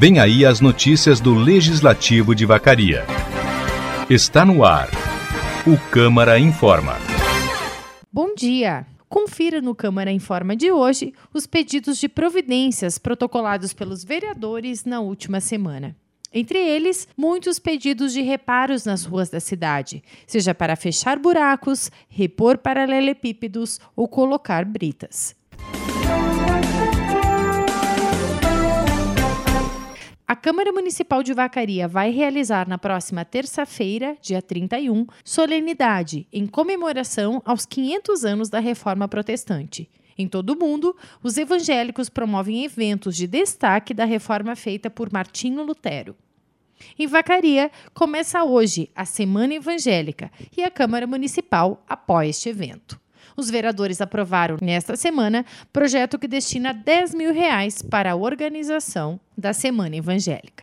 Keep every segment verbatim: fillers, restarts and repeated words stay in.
Vem aí as notícias do Legislativo de Vacaria. Está no ar. O Câmara Informa. Bom dia! Confira no Câmara Informa de hoje os pedidos de providências protocolados pelos vereadores na última semana. Entre eles, muitos pedidos de reparos nas ruas da cidade, seja para fechar buracos, repor paralelepípedos ou colocar britas. A Câmara Municipal de Vacaria vai realizar na próxima terça-feira, dia trinta e um, solenidade em comemoração aos quinhentos anos da Reforma Protestante. Em todo o mundo, os evangélicos promovem eventos de destaque da reforma feita por Martinho Lutero. Em Vacaria, começa hoje a Semana Evangélica e a Câmara Municipal apoia este evento. Os vereadores aprovaram, nesta semana, projeto que destina dez mil reais para a organização da Semana Evangélica.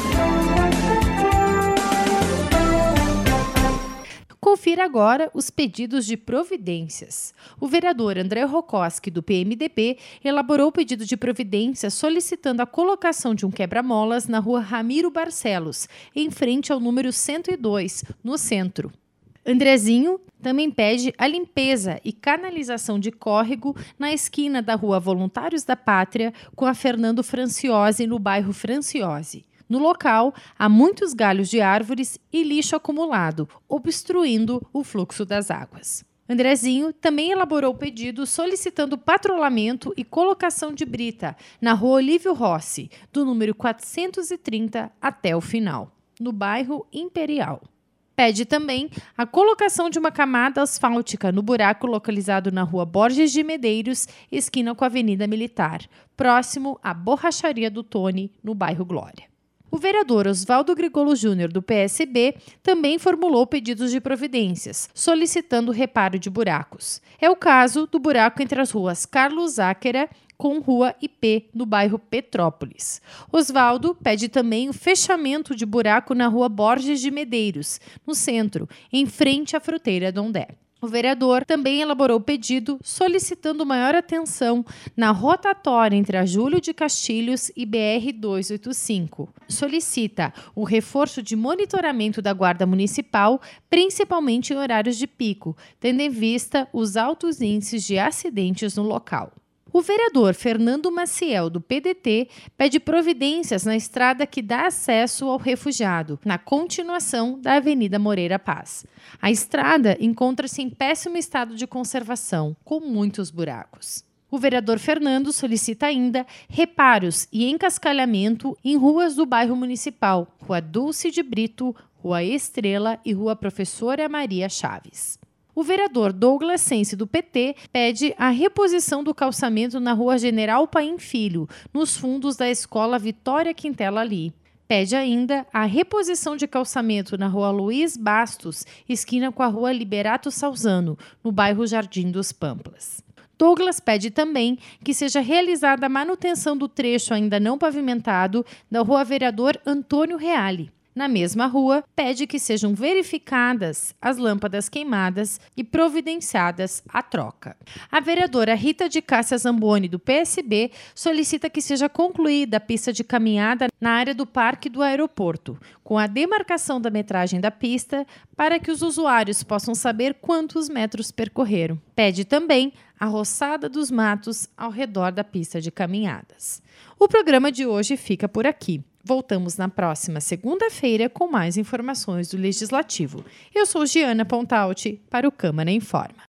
Confira agora os pedidos de providências. O vereador André Rokoski, do P M D B, elaborou o pedido de providência solicitando a colocação de um quebra-molas na rua Ramiro Barcelos, em frente ao número cento e dois, no centro. Andrezinho também pede a limpeza e canalização de córrego na esquina da rua Voluntários da Pátria com a Fernando Franciose, no bairro Franciose. No local, há muitos galhos de árvores e lixo acumulado, obstruindo o fluxo das águas. Andrezinho também elaborou pedido solicitando patrulhamento e colocação de brita na rua Olívio Rossi, do número quatrocentos e trinta até o final, no bairro Imperial. Pede também a colocação de uma camada asfáltica no buraco localizado na rua Borges de Medeiros, esquina com a Avenida Militar, próximo à Borracharia do Tony, no bairro Glória. O vereador Oswaldo Grigolo Júnior, do P S B, também formulou pedidos de providências, solicitando reparo de buracos. É o caso do buraco entre as ruas Carlos Záquera com Rua I P, no bairro Petrópolis. Oswaldo pede também o fechamento de buraco na Rua Borges de Medeiros, no centro, em frente à fruteira Dondé. O vereador também elaborou pedido solicitando maior atenção na rotatória entre a Júlio de Castilhos e B R duzentos e oitenta e cinco. Solicita o reforço de monitoramento da Guarda Municipal, principalmente em horários de pico, tendo em vista os altos índices de acidentes no local. O vereador Fernando Maciel, do P D T, pede providências na estrada que dá acesso ao refugiado, na continuação da Avenida Moreira Paz. A estrada encontra-se em péssimo estado de conservação, com muitos buracos. O vereador Fernando solicita ainda reparos e encascalhamento em ruas do bairro municipal, Rua Dulce de Brito, Rua Estrela e Rua Professora Maria Chaves. O vereador Douglas Sense, do P T, pede a reposição do calçamento na Rua General Paim Filho, nos fundos da Escola Vitória Quintela Ali. Pede ainda a reposição de calçamento na Rua Luiz Bastos, esquina com a Rua Liberato Salzano, no bairro Jardim dos Pamplas. Douglas pede também que seja realizada a manutenção do trecho ainda não pavimentado da Rua Vereador Antônio Reale. Na mesma rua, pede que sejam verificadas as lâmpadas queimadas e providenciadas a troca. A vereadora Rita de Cássia Zamboni, do P S B, solicita que seja concluída a pista de caminhada na área do Parque do Aeroporto, com a demarcação da metragem da pista para que os usuários possam saber quantos metros percorreram. Pede também a roçada dos matos ao redor da pista de caminhadas. O programa de hoje fica por aqui. Voltamos na próxima segunda-feira com mais informações do Legislativo. Eu sou Giana Pontalti para o Câmara Informa.